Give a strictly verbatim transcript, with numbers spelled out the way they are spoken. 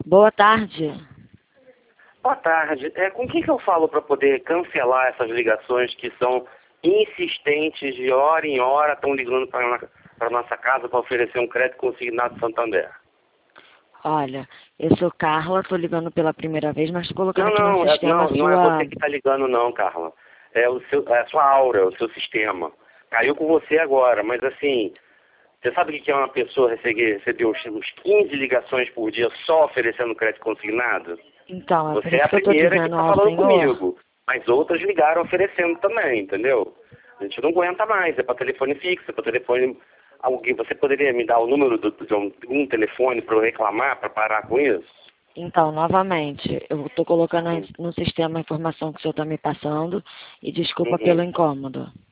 Boa tarde. Boa tarde. É, com quem que eu falo para poder cancelar essas ligações que são insistentes, de hora em hora, estão ligando para a nossa casa para oferecer um crédito consignado Santander? Olha, eu sou Carla, estou ligando pela primeira vez, mas estou colocando Não, aqui não, no é, sistema não, a não é sua... você que está ligando não, Carla. É, o seu, é a sua aura, o seu sistema. Caiu com você agora, mas assim, você sabe o que é uma pessoa receber, receber uns, uns quinze ligações por dia só oferecendo crédito consignado? Então, é por Você é isso a que eu estou primeira que dizendo está ao falando senhor. comigo, mas outras ligaram oferecendo também, entendeu? A gente não aguenta mais, é para telefone fixo, é para telefone... Alguém, você poderia me dar o número do, de um, um telefone para eu reclamar, para parar com isso? Então, novamente, eu estou colocando aí no sistema a informação que o senhor está me passando e desculpa pelo Uhum. incômodo.